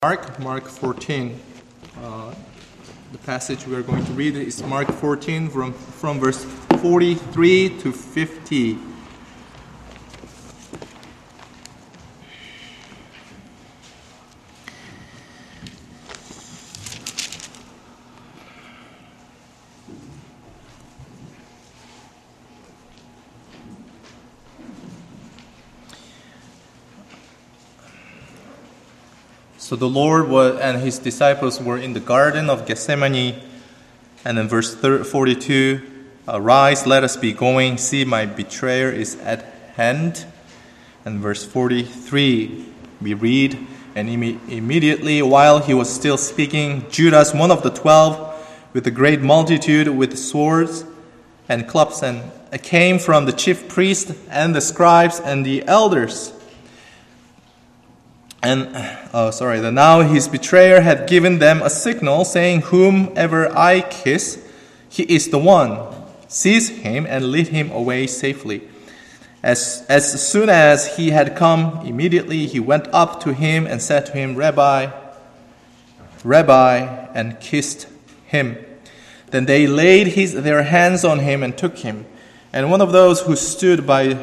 Mark 14. The passage we are going to read is Mark 14 from verse 43 to 50. So the Lord and his disciples were in the Garden of Gethsemane, and in verse 42, "Arise, let us be going, see my betrayer is at hand." And verse 43, we read, "And immediately while he was still speaking, Judas, one of the 12, with a great multitude with swords and clubs, and came from the chief priests and the scribes and the elders. Now his betrayer had given them a signal, saying, 'Whomever I kiss, he is the one. Seize him and lead him away safely.' As soon as he had come, immediately he went up to him and said to him, 'Rabbi, Rabbi,' and kissed him. Then they laid their hands on him and took him. And one of those who stood by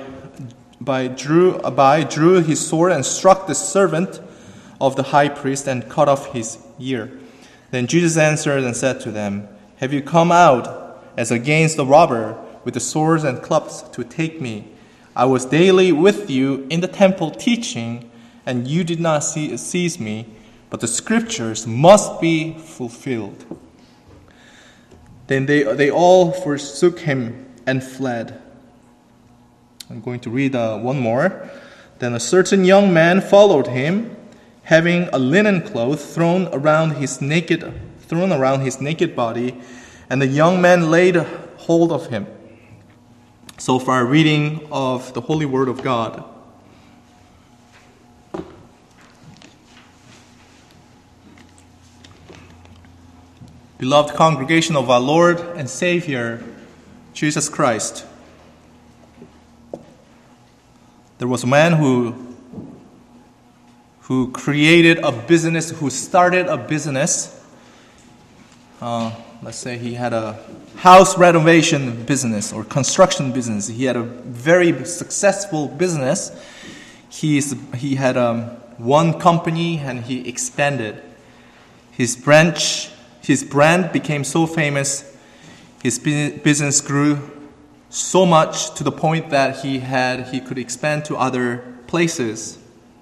drew his sword and struck the servant of the high priest and cut off his ear. Then Jesus answered and said to them, 'Have you come out as against the robber with the swords and clubs to take me? I was daily with you in the temple teaching, and you did not seize me, but the scriptures must be fulfilled.' Then they all forsook him and fled." I'm going to read one more. "Then a certain young man followed him, having a linen cloth thrown around his naked body, and the young man laid hold of him." So far, reading of the Holy Word of God. Beloved congregation of our Lord and Savior, Jesus Christ, there was a man who created a business, who started a business. Let's say he had a house renovation business or construction business. He had a very successful business. He had one company and he expanded. His brand became so famous. His business grew so much to the point that he could expand to other places,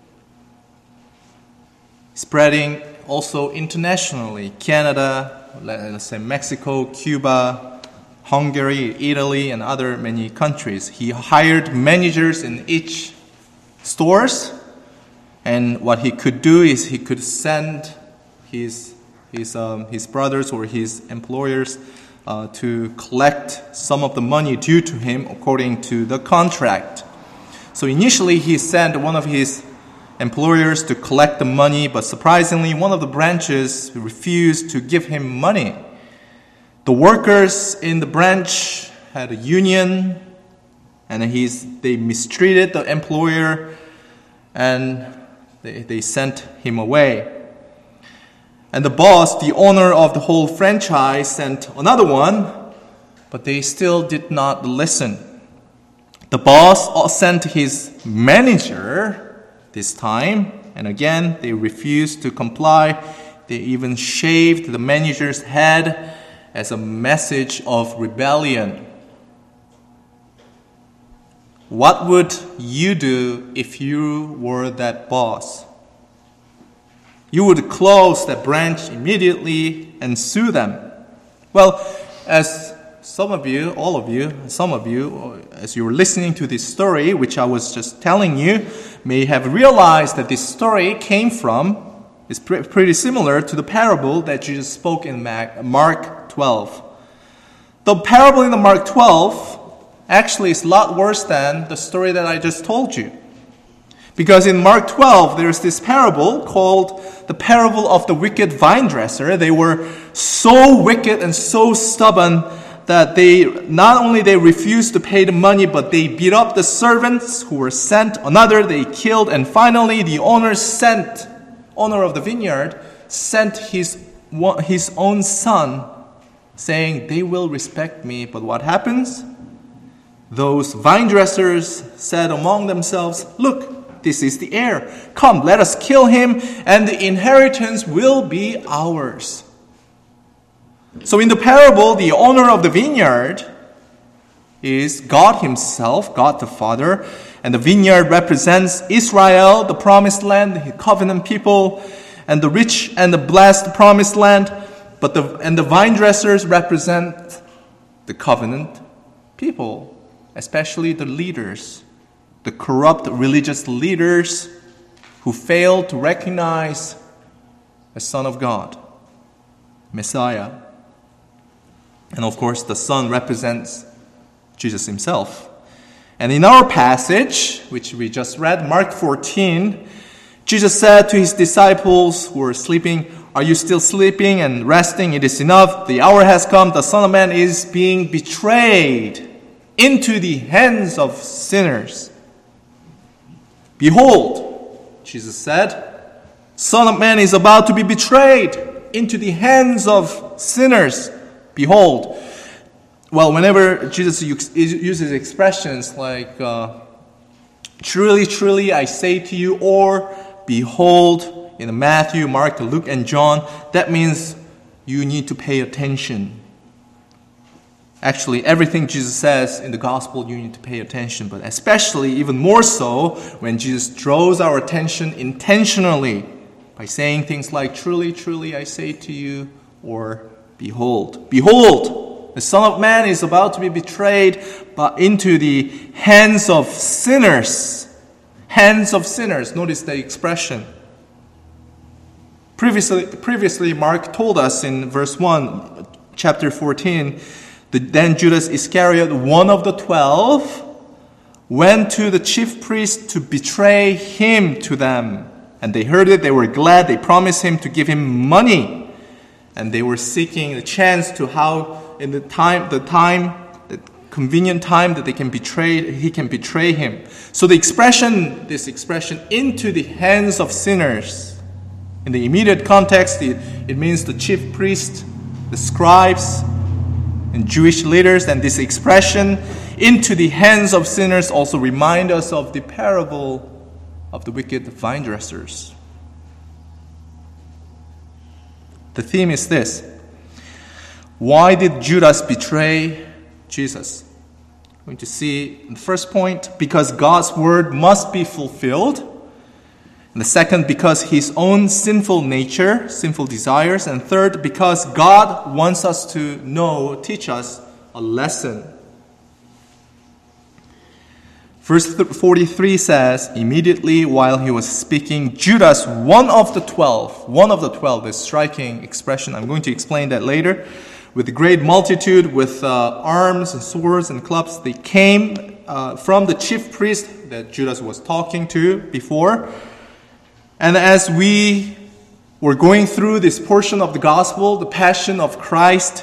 spreading also internationally. Canada, let's say Mexico, Cuba, Hungary, Italy, and other many countries. He hired managers in each stores, and what he could do is he could send his brothers or his employers to collect some of the money due to him according to the contract. So initially he sent one of his employers to collect the money, but surprisingly one of the branches refused to give him money. The workers in the branch had a union, and they mistreated the employer, and they sent him away. And the boss, the owner of the whole franchise, sent another one, but they still did not listen. The boss sent his manager this time, and again, they refused to comply. They even shaved the manager's head as a message of rebellion. What would you do if you were that boss? You would close that branch immediately and sue them. Well, as some of you, as you were listening to this story, which I was just telling you, may have realized that this story is pretty similar to the parable that Jesus spoke in Mark 12. The parable in the Mark 12 actually is a lot worse than the story that I just told you. Because in Mark 12, there's this parable called the parable of the wicked vine dresser. They were so wicked and so stubborn that they refused to pay the money, but they beat up the servants who were sent. Another they killed, and finally the owner sent owner of the vineyard, sent his own son, saying, they will respect me. But what happens? Those vine dressers said among themselves, look, this is the heir. Come, let us kill him, and the inheritance will be ours. So in the parable, the owner of the vineyard is God himself, God the Father, and the vineyard represents Israel, the promised land, the covenant people, and the rich and the blessed promised land. But the vine dressers represent the covenant people, especially the leaders, the corrupt religious leaders who fail to recognize the Son of God, Messiah. And of course, the Son represents Jesus himself. And in our passage, which we just read, Mark 14, Jesus said to his disciples who were sleeping, are you still sleeping and resting? It is enough. The hour has come. The Son of Man is being betrayed into the hands of sinners. Behold, Jesus said, Son of Man is about to be betrayed into the hands of sinners. Behold. Well, whenever Jesus uses expressions like, truly, truly, I say to you, or behold, in Matthew, Mark, Luke, and John, that means you need to pay attention. Actually, everything Jesus says in the gospel, you need to pay attention. But especially, even more so, when Jesus draws our attention intentionally by saying things like, truly, truly, I say to you, or behold. Behold, the Son of Man is about to be betrayed into the hands of sinners. Hands of sinners. Notice the expression. Previously, Mark told us in verse 1, chapter 14, then Judas Iscariot, one of the 12, went to the chief priests to betray him to them. And they heard it, they were glad, they promised him to give him money. And they were seeking a chance to how, in the convenient time that he can betray him. So this expression, into the hands of sinners, in the immediate context, it means the chief priest, the scribes, and Jewish leaders. And this expression, into the hands of sinners, also remind us of the parable of the wicked vine dressers. The theme is this. Why did Judas betray Jesus? We're going to see the first point, because God's word must be fulfilled. And the second, because his own sinful nature, sinful desires. And third, because God wants us to teach us a lesson. Verse 43 says, immediately while he was speaking, Judas, one of the 12, this striking expression, I'm going to explain that later, with a great multitude, with arms and swords and clubs, they came from the chief priest that Judas was talking to before. And as we were going through this portion of the gospel, the passion of Christ,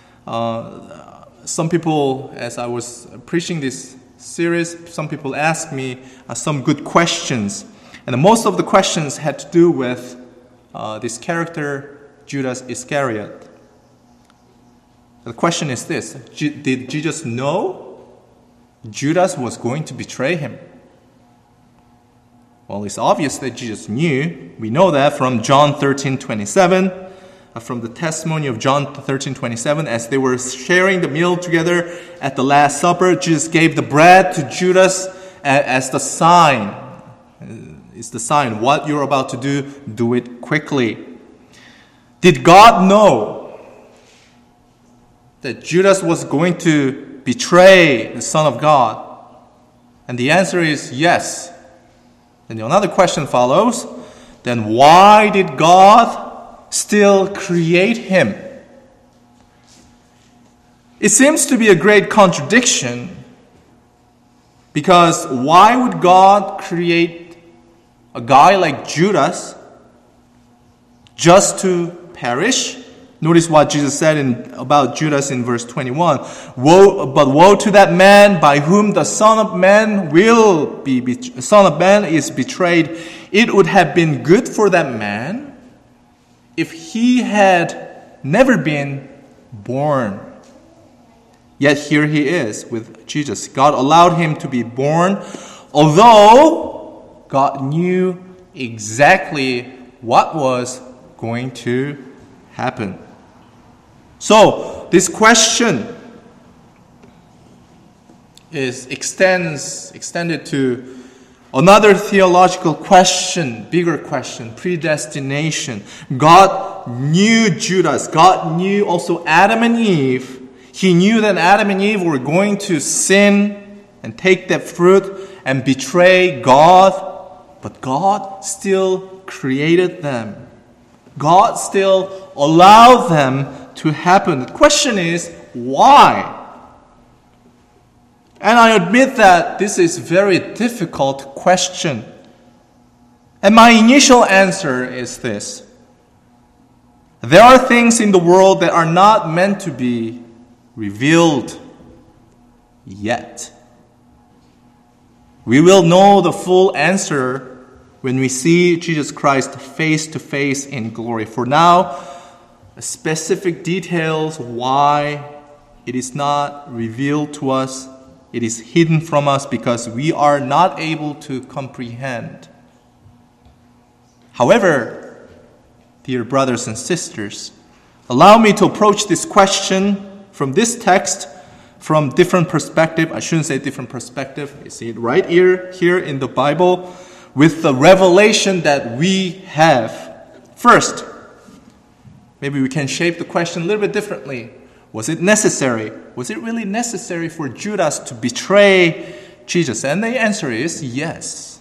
some people, as I was preaching this series, some people asked me some good questions. And most of the questions had to do with this character, Judas Iscariot. The question is this: did Jesus know Judas was going to betray him? Well, it's obvious that Jesus knew. We know that from John 13:27, from the testimony of John 13:27. As they were sharing the meal together at the Last Supper, Jesus gave the bread to Judas as the sign. It's the sign. What you're about to do it quickly. Did God know that Judas was going to betray the Son of God? And the answer is yes. Then another question follows. Then why did God still create him? It seems to be a great contradiction, because why would God create a guy like Judas just to perish, Notice what Jesus said about Judas in verse 21. Woe to that man by whom the Son of Man is betrayed. It would have been good for that man if he had never been born. Yet here he is with Jesus. God allowed him to be born, although God knew exactly what was going to happen. So, this question is extended to another theological question, bigger question, predestination. God knew Judas. God knew also Adam and Eve. He knew that Adam and Eve were going to sin and take that fruit and betray God. But God still created them. God still allowed them to happen. The question is, why? And I admit that this is a very difficult question. And my initial answer is this. There are things in the world that are not meant to be revealed yet. We will know the full answer when we see Jesus Christ face to face in glory. For now, specific details why it is not revealed to us, it is hidden from us because we are not able to comprehend. However, dear brothers and sisters, allow me to approach this question from this text from different perspective. I shouldn't say different perspective. You see it right here in the Bible with the revelation that we have. First, maybe we can shape the question a little bit differently. Was it necessary? Was it really necessary for Judas to betray Jesus? And the answer is yes.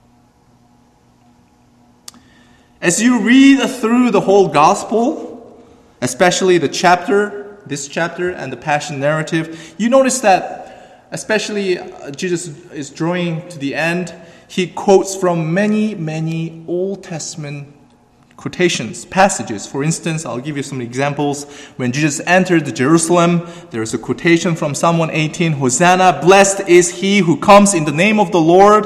As you read through the whole gospel, especially this chapter and the Passion narrative, you notice that especially Jesus is drawing to the end, he quotes from many Old Testament quotations, passages. For instance, I'll give you some examples. When Jesus entered Jerusalem, there is a quotation from Psalm 118, Hosanna, blessed is he who comes in the name of the Lord.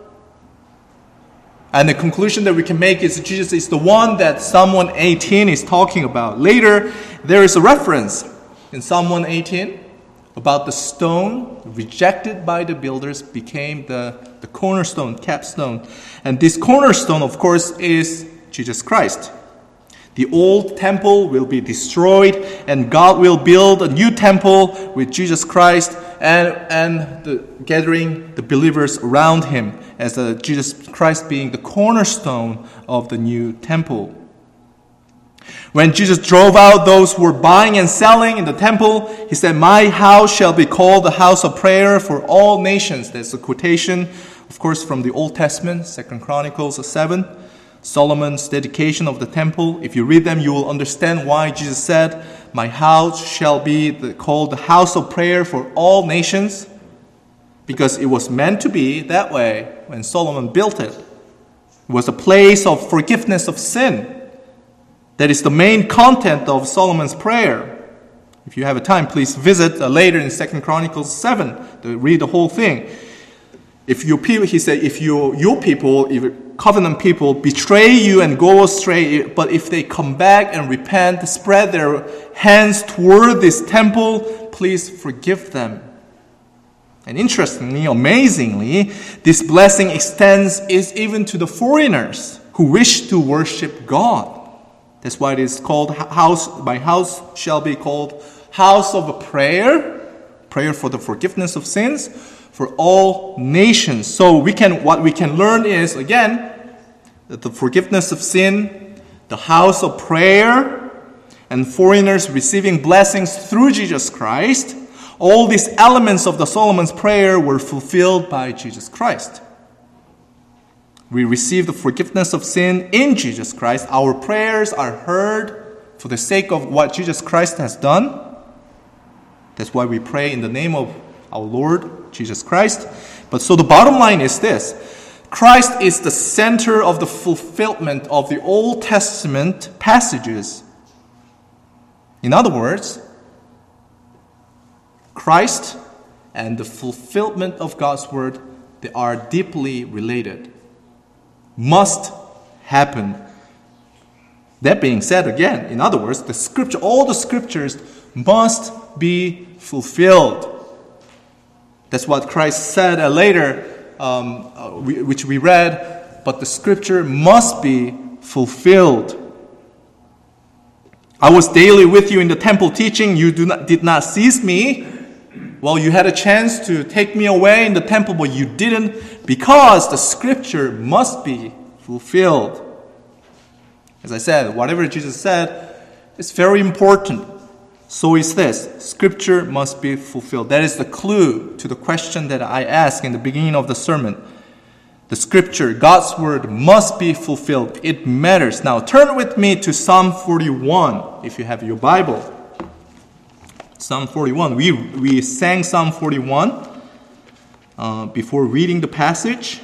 And the conclusion that we can make is that Jesus is the one that Psalm 118 is talking about. Later, there is a reference in Psalm 118 about the stone rejected by the builders became the cornerstone, capstone. And this cornerstone, of course, is Jesus Christ. The old temple will be destroyed and God will build a new temple with Jesus Christ and gathering the believers around him as Jesus Christ being the cornerstone of the new temple. When Jesus drove out those who were buying and selling in the temple, he said, "My house shall be called the house of prayer for all nations." That's a quotation, of course, from the Old Testament, 2 Chronicles 7. Solomon's dedication of the temple. If you read them, you will understand why Jesus said, "My house shall be called the house of prayer for all nations," because it was meant to be that way when Solomon built it. It was a place of forgiveness of sin. That is the main content of Solomon's prayer. If you have a time, please visit later in 2 Chronicles 7 to read the whole thing. If your people, he said, if your people, if covenant people betray you and go astray, but if they come back and repent, spread their hands toward this temple, please forgive them. And interestingly, amazingly, this blessing extends even to the foreigners who wish to worship God. That's why it is called my house shall be called house of prayer for the forgiveness of sins for all nations. So what we can learn is, again, that the forgiveness of sin, the house of prayer, and foreigners receiving blessings through Jesus Christ, all these elements of the Solomon's prayer were fulfilled by Jesus Christ. We receive the forgiveness of sin in Jesus Christ. Our prayers are heard for the sake of what Jesus Christ has done. That's why we pray in the name of our Lord Jesus Christ. But so the bottom line is this. Christ is the center of the fulfillment of the Old Testament passages. In other words, Christ and the fulfillment of God's word, they are deeply related. Must happen. That being said, again, in other words, all the scriptures must be fulfilled. That's what Christ said later, which we read, but the scripture must be fulfilled. I was daily with you in the temple teaching. You did not seize me. Well, you had a chance to take me away in the temple, but you didn't, because the scripture must be fulfilled. As I said, whatever Jesus said is very important. So is this. Scripture must be fulfilled. That is the clue to the question that I asked in the beginning of the sermon. The scripture, God's word, must be fulfilled. It matters. Now, turn with me to Psalm 41, if you have your Bible. Psalm 41. We sang Psalm 41 before reading the passage.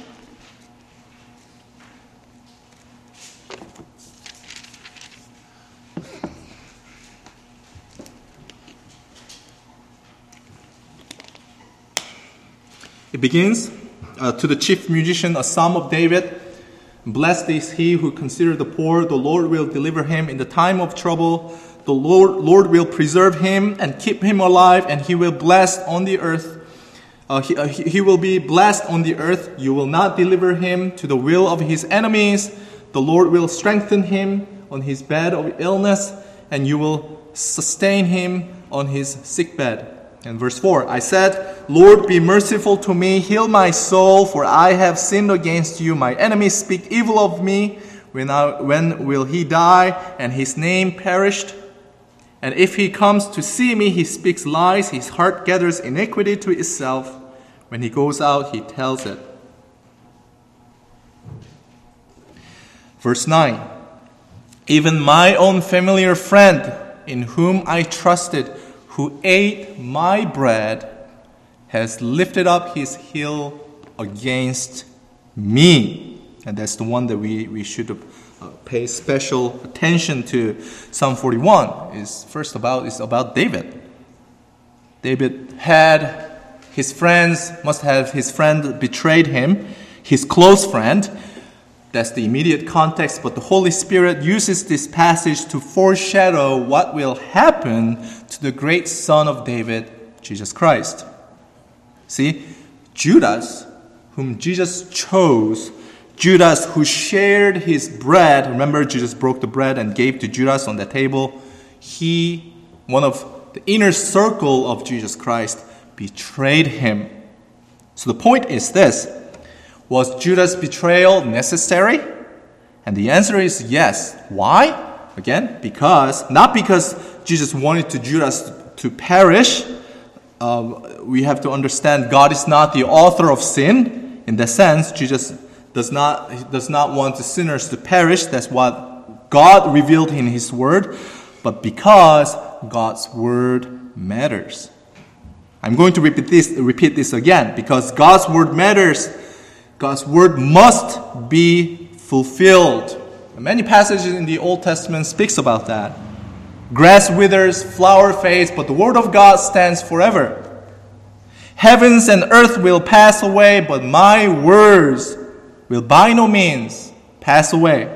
It begins, to the chief musician, a psalm of David. Blessed is he who considers the poor. The Lord will deliver him in the time of trouble. The Lord will preserve him and keep him alive, and he will bless on the earth. He will be blessed on the earth. You will not deliver him to the will of his enemies. The Lord will strengthen him on his bed of illness, and you will sustain him on his sickbed. And verse 4, I said, Lord, be merciful to me, heal my soul, for I have sinned against you. My enemies speak evil of me. When will he die, and his name perished? And if he comes to see me, he speaks lies. His heart gathers iniquity to itself. When he goes out, he tells it. Verse 9, even my own familiar friend, in whom I trusted, who ate my bread, has lifted up his heel against me. And that's the one that we should pay special attention to. Psalm 41 is about David. David had his friends, must have his friend betrayed him, his close friend. That's the immediate context, but the Holy Spirit uses this passage to foreshadow what will happen to the great Son of David, Jesus Christ. See, Judas, whom Jesus chose, Judas who shared his bread, remember Jesus broke the bread and gave to Judas on the table, he, one of the inner circle of Jesus Christ, betrayed him. So the point is this. Was Judas' betrayal necessary? And the answer is yes. Why? Again, not because Jesus wanted Judas to perish. We have to understand God is not the author of sin. In that sense, Jesus does not want the sinners to perish. That's what God revealed in His Word. But because God's Word matters. I'm going to repeat this again. Because God's Word matters, God's word must be fulfilled. And many passages in the Old Testament speaks about that. Grass withers, flower fades, but the word of God stands forever. Heavens and earth will pass away, but my words will by no means pass away.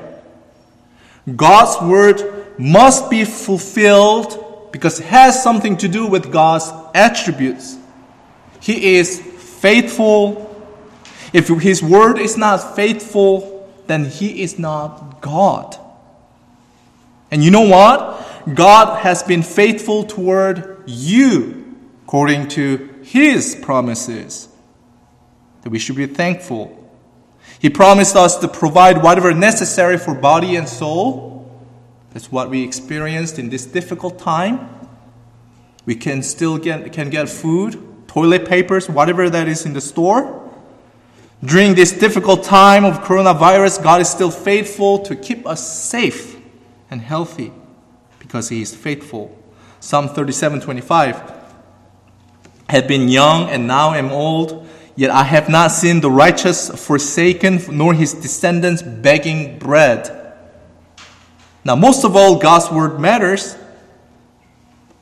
God's word must be fulfilled because it has something to do with God's attributes. He is faithful. If His word is not faithful, then He is not God. And you know what? God has been faithful toward you according to His promises. That we should be thankful. He promised us to provide whatever necessary for body and soul. That's what we experienced in this difficult time. We can still get food, toilet papers, whatever that is in the store. During this difficult time of coronavirus, God is still faithful to keep us safe and healthy because He is faithful. Psalm 37:25. Had been young and now am old, yet I have not seen the righteous forsaken, nor his descendants begging bread. Now, most of all, God's word matters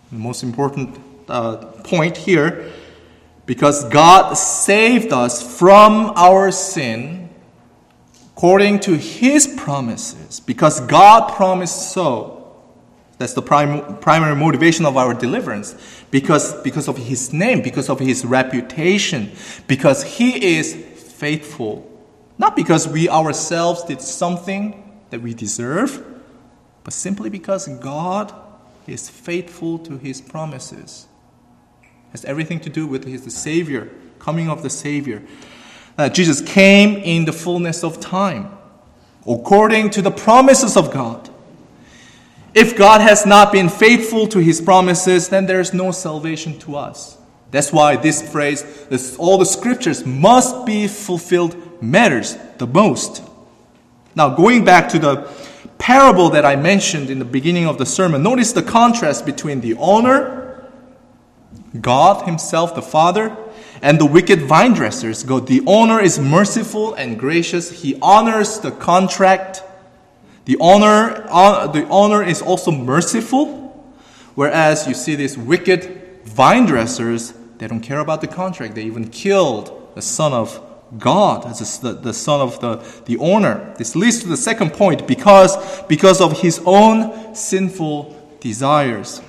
The most important point here, because God saved us from our sin according to His promises, because God promised so. That's the primary motivation of our deliverance. Because of His name, because of His reputation, because He is faithful. Not because we ourselves did something that we deserve, but simply because God is faithful to His promises. It has everything to do with the Savior, coming of the Savior. Jesus came in the fullness of time, according to the promises of God. If God has not been faithful to His promises, then there is no salvation to us. That's why this phrase, all the scriptures must be fulfilled, matters the most. Now, going back to the parable that I mentioned in the beginning of the sermon, notice the contrast between the owner, God Himself, the Father, and the wicked vine dressers. The owner is merciful and gracious. He honors the contract. The owner is also merciful, whereas you see these wicked vine dressers, they don't care about the contract. They even killed the Son of God, as the son of the owner. This leads to the second point, because of his own sinful desires.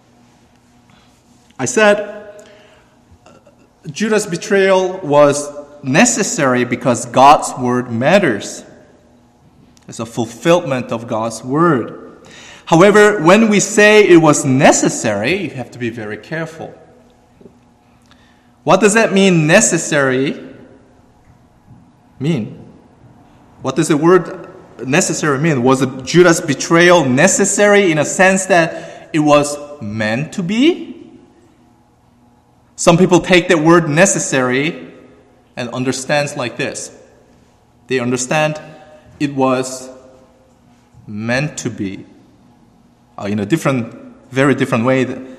I said Judas' betrayal was necessary because God's word matters. It's a fulfillment of God's word. However, when we say it was necessary, you have to be very careful. What does that mean, necessary? What does the word necessary mean? Was Judas' betrayal necessary in a sense that it was meant to be? Some people take that word necessary and understands like this. They understand it was meant to be in a very different way than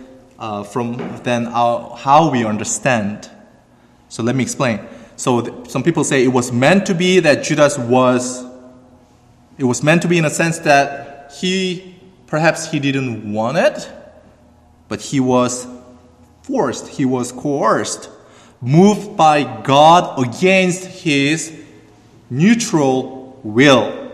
how we understand. So let me explain. So some people say it was meant to be that it was meant to be in a sense that perhaps he didn't want it, but he was forced, he was coerced, moved by God against his neutral will.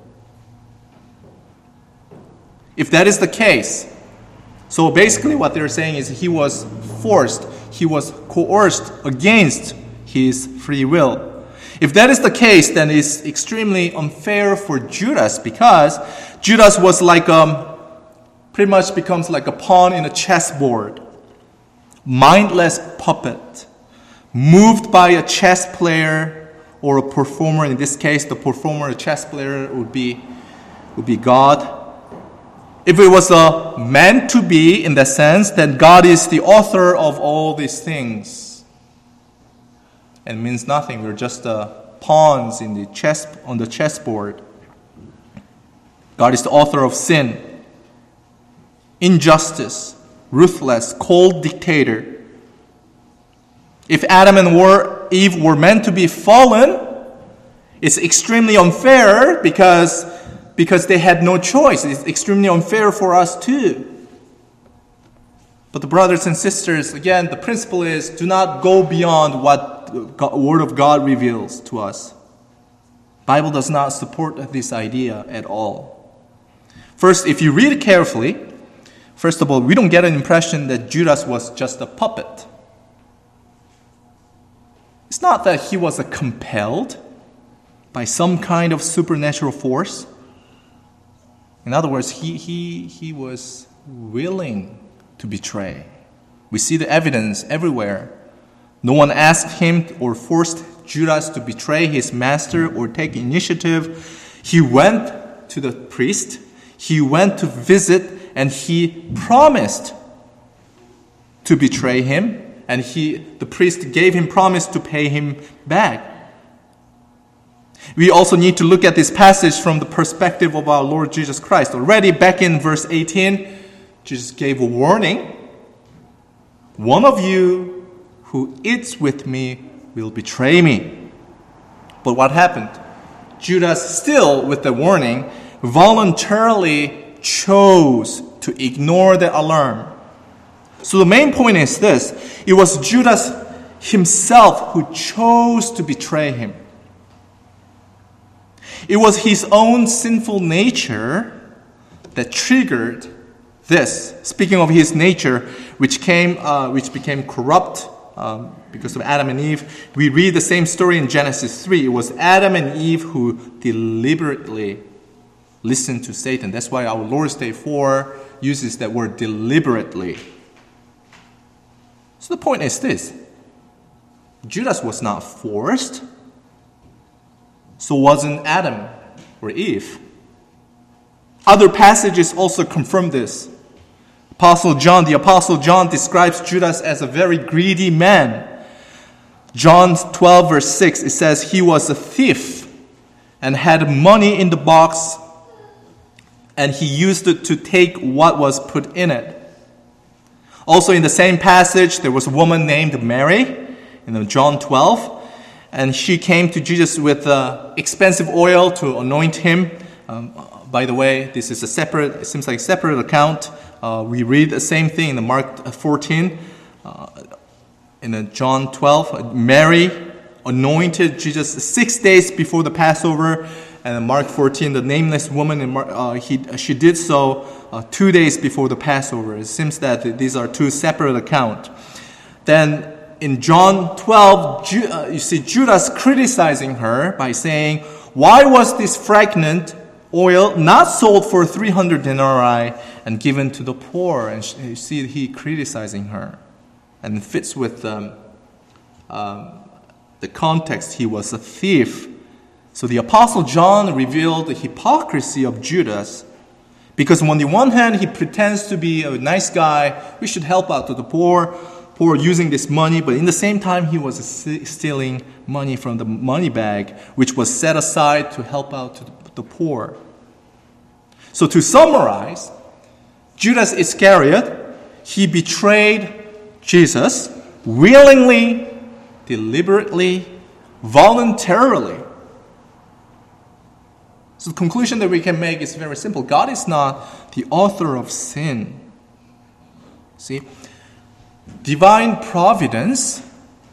If that is the case, so basically what they're saying is he was forced, he was coerced against his free will. If that is the case, then it's extremely unfair for Judas, because Judas was pretty much becomes like a pawn in a chessboard. Mindless puppet, moved by a chess player or a performer. In this case, the performer, a chess player, would be God. If it was meant to be in that sense, then God is the author of all these things. And it means nothing. We're just pawns on the chessboard. God is the author of sin, injustice, ruthless, cold dictator. If Adam and Eve were meant to be fallen, it's extremely unfair because they had no choice. It's extremely unfair for us too. But the brothers and sisters, again, the principle is do not go beyond what the Word of God reveals to us. The Bible does not support this idea at all. First, if you read it carefully, first of all, we don't get an impression that Judas was just a puppet. It's not that he was compelled by some kind of supernatural force. In other words, he was willing to betray. We see the evidence everywhere. No one asked him or forced Judas to betray his master or take initiative. He went to the priest. He went to visit, and he promised to betray him. And the priest gave him promise to pay him back. We also need to look at this passage from the perspective of our Lord Jesus Christ. Already back in verse 18, Jesus gave a warning. One of you who eats with me will betray me. But what happened? Judas, still with the warning, voluntarily chose to ignore the alarm. So the main point is this. It was Judas himself who chose to betray him. It was his own sinful nature that triggered this. Speaking of his nature, which became corrupt because of Adam and Eve, we read the same story in Genesis 3. It was Adam and Eve who deliberately listened to Satan. That's why our Lord's Day 4 uses that word deliberately. So the point is this. Judas was not forced. So wasn't Adam or Eve. Other passages also confirm this. The Apostle John describes Judas as a very greedy man. John 12 verse 6, it says he was a thief and had money in the box, and he used it to take what was put in it. Also in the same passage, there was a woman named Mary in John 12, and she came to Jesus with expensive oil to anoint him. By the way, this is it seems like a separate account. We read the same thing in Mark 14. In John 12, Mary anointed Jesus 6 days before the Passover. And in Mark 14, the nameless woman, she did so 2 days before the Passover. It seems that these are two separate accounts. Then in John 12, you see Judas criticizing her by saying, "Why was this fragrant oil not sold for 300 denarii and given to the poor?" And you see he criticizing her. And it fits with the context. He was a thief. So the Apostle John revealed the hypocrisy of Judas, because on the one hand, he pretends to be a nice guy. We should help out to the poor using this money. But in the same time, he was stealing money from the money bag, which was set aside to help out to the poor. So to summarize, Judas Iscariot, he betrayed Jesus willingly, deliberately, voluntarily. So the conclusion that we can make is very simple. God is not the author of sin. See, divine providence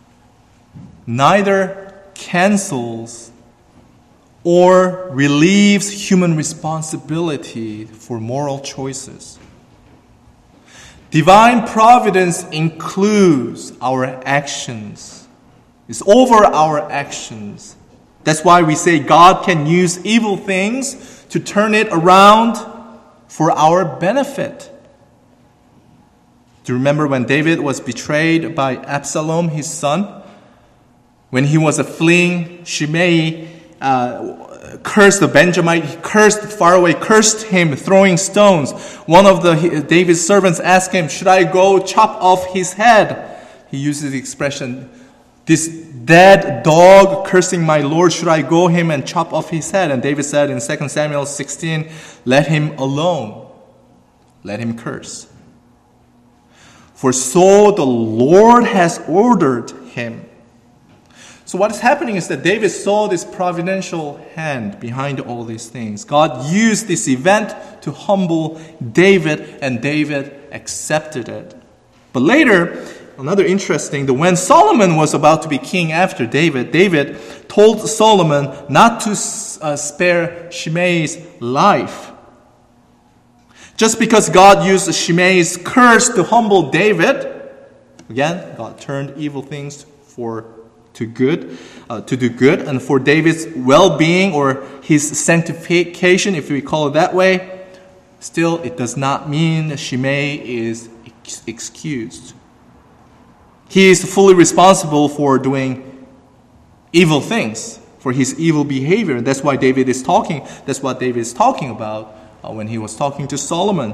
neither cancels or relieves human responsibility for moral choices. Divine providence includes our actions. It's over our actions. That's why we say God can use evil things to turn it around for our benefit. Do you remember when David was betrayed by Absalom, his son? When he was fleeing, Shimei cursed the Benjamite. He cursed him, throwing stones. One of David's servants asked him, "Should I go chop off his head?" He uses the expression, "This dead dog cursing my Lord, should I go him and chop off his head?" And David said in 2 Samuel 16, "Let him alone. Let him curse. For so the Lord has ordered him." So what is happening is that David saw this providential hand behind all these things. God used this event to humble David, and David accepted it. But later, another interesting, that when Solomon was about to be king after David, David told Solomon not to spare Shimei's life. Just because God used Shimei's curse to humble David, again, God turned evil things to do good, and for David's well-being or his sanctification, if we call it that way. Still, it does not mean Shimei is excused. He is fully responsible for doing evil things, for his evil behavior. That's why David is talking. That's what David is talking about when he was talking to Solomon.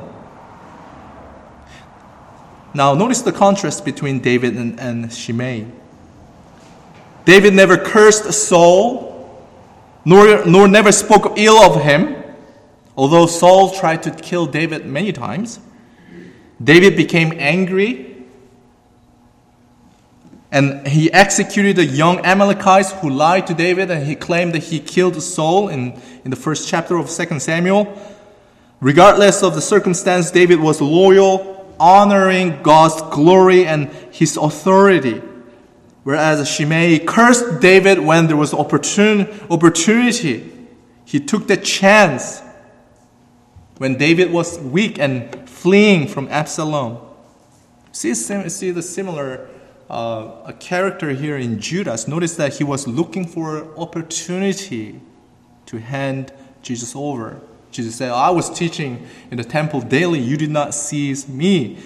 Now, notice the contrast between David and Shimei. David never cursed Saul, nor never spoke ill of him, although Saul tried to kill David many times. David became angry, and he executed the young Amalekites who lied to David, and he claimed that he killed Saul in the first chapter of 2 Samuel. Regardless of the circumstance, David was loyal honoring God's glory and his authority. Whereas Shimei cursed David when there was opportunity. He took the chance when David was weak and fleeing from Absalom. See the similar a character here in Judas. Notice that he was looking for opportunity to hand Jesus over. Jesus said, I was teaching in the temple daily. You did not seize me.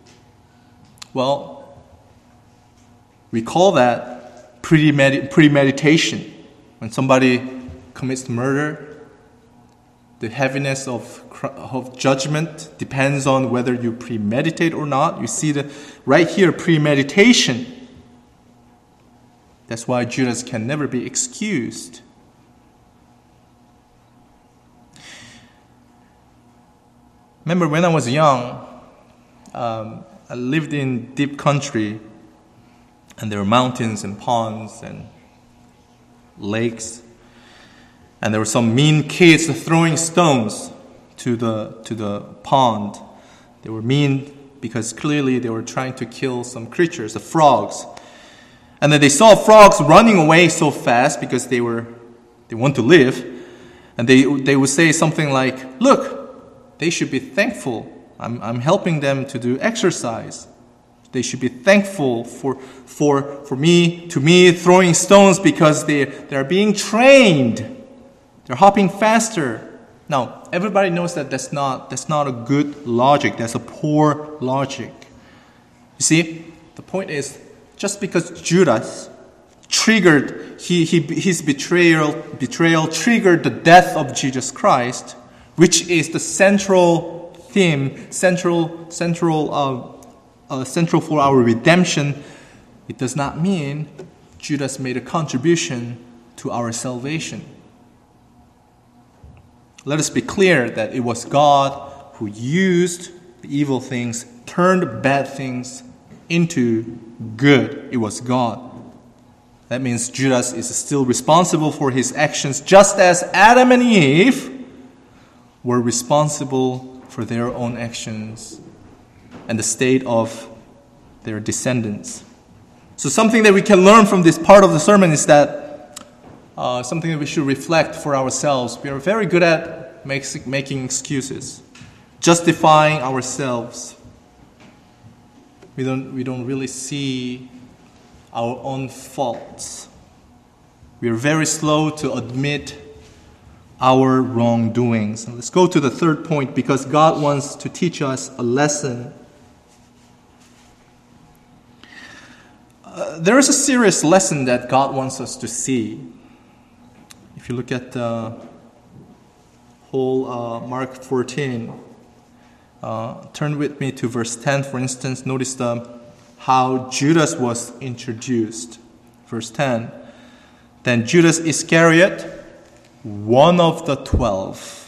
Well, we call that premeditation. When somebody commits murder, the heaviness of judgment depends on whether you premeditate or not. You see that right here, premeditation. That's why Judas can never be excused. Remember when I was young, I lived in deep country, and there were mountains and ponds and lakes, and there were some mean kids throwing stones to the pond. They were mean because clearly they were trying to kill some creatures, the frogs. And then they saw frogs running away so fast because they want to live, and they would say something like, "Look, they should be thankful. I'm helping them to do exercise. They should be thankful for me throwing stones because they're being trained. They're hopping faster." Now, everybody knows that that's not a good logic. That's a poor logic. You see, the point is, just because Judas triggered his betrayal triggered the death of Jesus Christ, which is the central theme, central for our redemption, it does not mean Judas made a contribution to our salvation. Let us be clear that it was God who used the evil things, turned bad things into good. It was God. That means Judas is still responsible for his actions, just as Adam and Eve were responsible for their own actions and the state of their descendants. So something that we can learn from this part of the sermon is that something that we should reflect for ourselves. We are very good at making excuses, justifying ourselves. We don't really see our own faults. We are very slow to admit our wrongdoings. Let's go to the third point, because God wants to teach us a lesson. There is a serious lesson that God wants us to see. If you look at the whole Mark 14, turn with me to verse 10, for instance. Notice how Judas was introduced. Verse 10, then Judas Iscariot, one of the 12.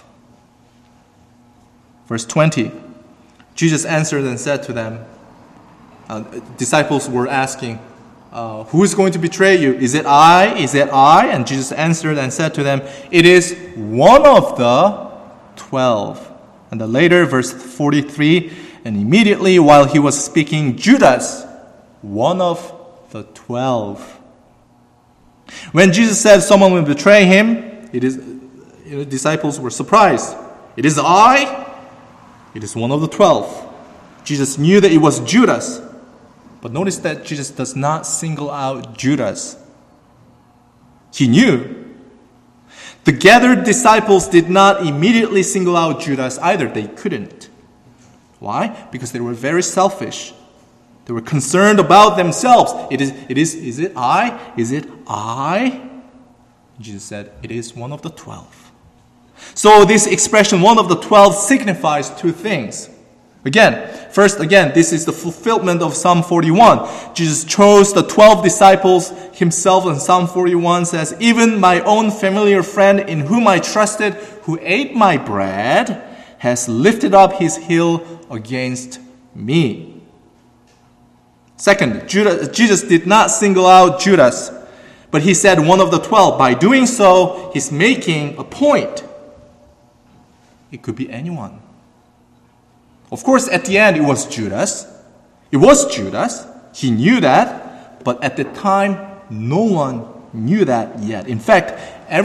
Verse 20, Jesus answered and said to them, disciples were asking, who is going to betray you? Is it I? Is it I? And Jesus answered and said to them, it is one of the 12. And then later, verse 43, and immediately while he was speaking, Judas, one of the 12. When Jesus said someone will betray him, disciples were surprised. It is I. It is one of the 12. Jesus knew that it was Judas. But notice that Jesus does not single out Judas. He knew. The gathered disciples did not immediately single out Judas either. They couldn't. Why? Because they were very selfish. They were concerned about themselves. Is it I? Is it I? Jesus said, it is one of the 12. So this expression, one of the 12, signifies two things. First, this is the fulfillment of Psalm 41. Jesus chose the 12 disciples himself, and Psalm 41 says, even my own familiar friend in whom I trusted, who ate my bread, has lifted up his heel against me. Second, Jesus did not single out Judas, but he said one of the 12. By doing so, he's making a point. It could be anyone. Of course, at the end, it was Judas. It was Judas. He knew that. But at the time, no one knew that yet. In fact,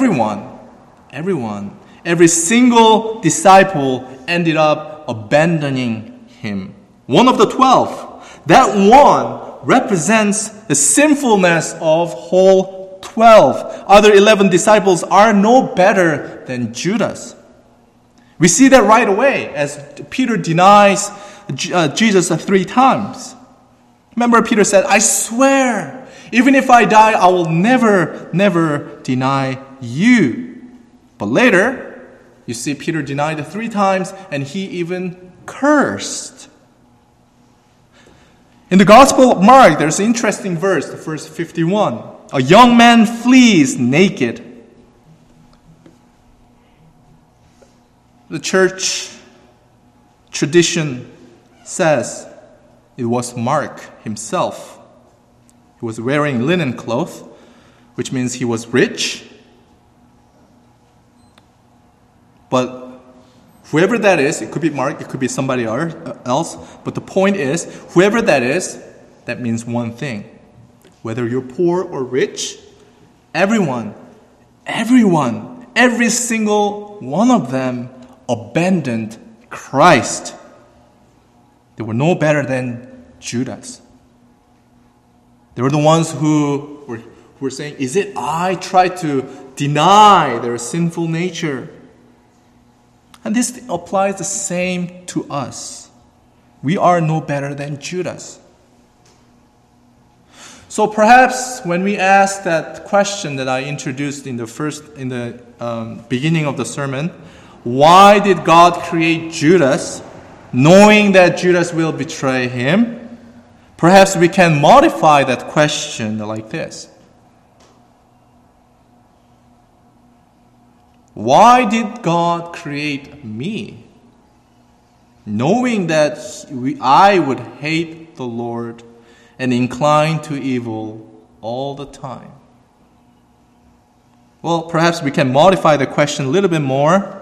every single disciple ended up abandoning him. One of the 12. That one represents the sinfulness of whole 12. Other 11 disciples are no better than Judas. We see that right away as Peter denies Jesus 3 times. Remember, Peter said, I swear, even if I die, I will never deny you. But later, you see Peter denied it 3 times, and he even cursed. In the Gospel of Mark, there's an interesting verse, verse 51. A young man flees naked. The church tradition says it was Mark himself. He was wearing linen cloth, which means he was rich. But whoever that is, it could be Mark, it could be somebody else. But the point is, whoever that is, that means one thing. Whether you're poor or rich, every single one of them abandoned Christ. They were no better than Judas. They were the ones who were saying, is it I try to deny their sinful nature? And this applies the same to us. We are no better than Judas. So perhaps when we ask that question that I introduced in the beginning of the sermon, why did God create Judas, knowing that Judas will betray him? Perhaps we can modify that question like this. Why did God create me, knowing that I would hate the Lord and incline to evil all the time? Well, perhaps we can modify the question a little bit more.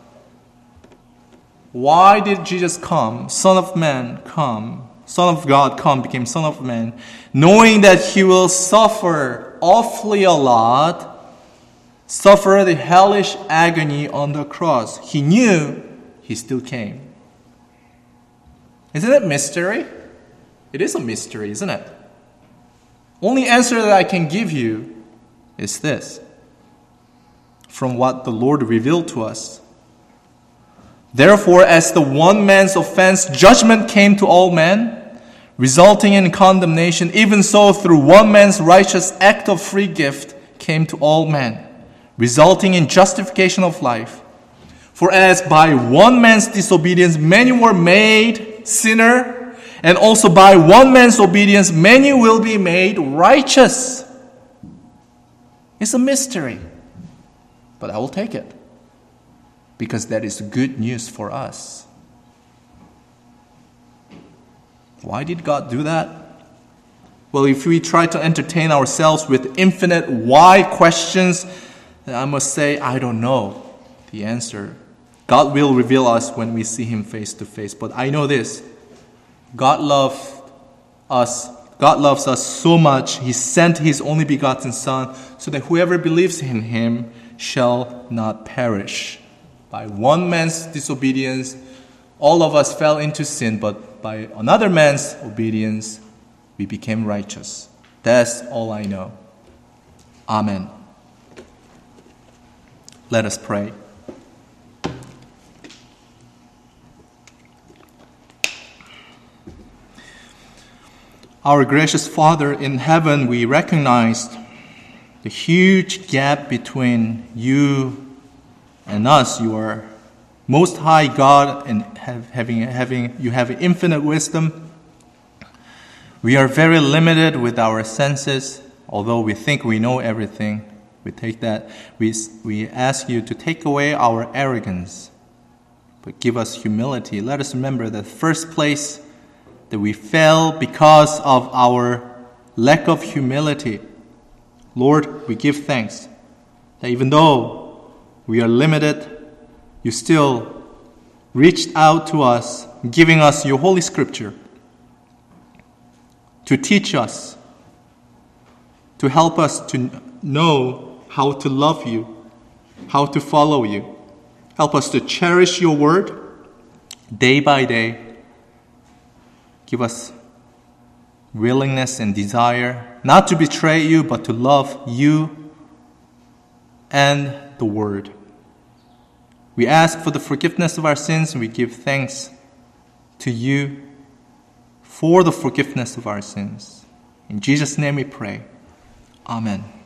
Why did Jesus come, Son of God come, became Son of Man, knowing that he will suffer awfully a lot, suffer the hellish agony on the cross? He knew, he still came. Isn't it a mystery? It is a mystery, isn't it? Only answer that I can give you is this, from what the Lord revealed to us. Therefore, as the one man's offense, judgment came to all men, resulting in condemnation, even so through one man's righteous act of free gift came to all men, resulting in justification of life. For as by one man's disobedience many were made sinner, and also by one man's obedience many will be made righteous. It's a mystery, but I will take it, because that is good news for us. Why did God do that? Well, if we try to entertain ourselves with infinite why questions, then I must say, I don't know the answer. God will reveal us when we see him face to face. But I know this. God loves us so much, he sent his only begotten Son, so that whoever believes in him shall not perish. By one man's disobedience, all of us fell into sin, but by another man's obedience, we became righteous. That's all I know. Amen. Let us pray. Our gracious Father in heaven, we recognize the huge gap between you and us. You are most high God, and you have infinite wisdom. We are very limited with our senses, although we think we know everything. We ask you to take away our arrogance, but give us humility. Let us remember that first place that we fail because of our lack of humility. Lord, we give thanks that even though we are limited, you still reached out to us giving us your Holy Scripture to teach us, to help us to know how to love you, how to follow you. Help us to cherish your word day by day. Give us willingness and desire not to betray you, but to love you and the word. We ask for the forgiveness of our sins, and we give thanks to you for the forgiveness of our sins. In Jesus' name we pray. Amen.